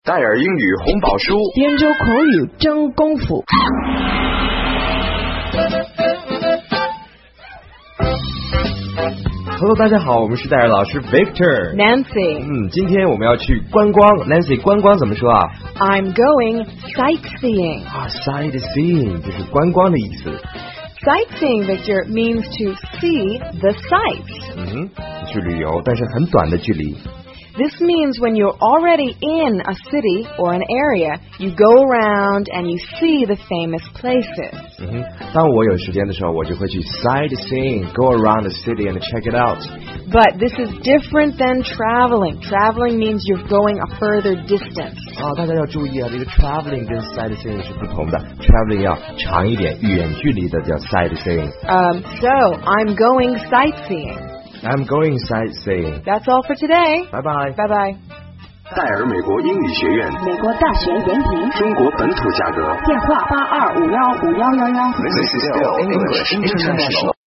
戴尔英语红宝书， 编州口语真功夫。 Hello， 大家好，我们是戴尔老师 Victor。Nancy。 今天我们要去观光。Nancy， 观光怎么说啊 ？I'm going sightseeing。 sightseeing 就是观光的意思。 Sightseeing, Victor, means to see the sights. 去旅游，但是很短的距离。 This means when you're already in a city or an area, you go around and you see the famous places. 当我有时间的时候，我就会去 sightseeing, go around the city and check it out. But this is different than traveling. Traveling means you're going a further distance. 大家要注意啊，这个 traveling 跟 sightseeing 是不同的。traveling 要长一点，远距离的叫 sightseeing. So, I'm going sightseeing.I'm going sightseeing. That's all for today. Bye-bye. Bye-bye. 戴尔美国英语学院， 美国大学研评， 中国本土价格， 电话82515111。 This is still English International.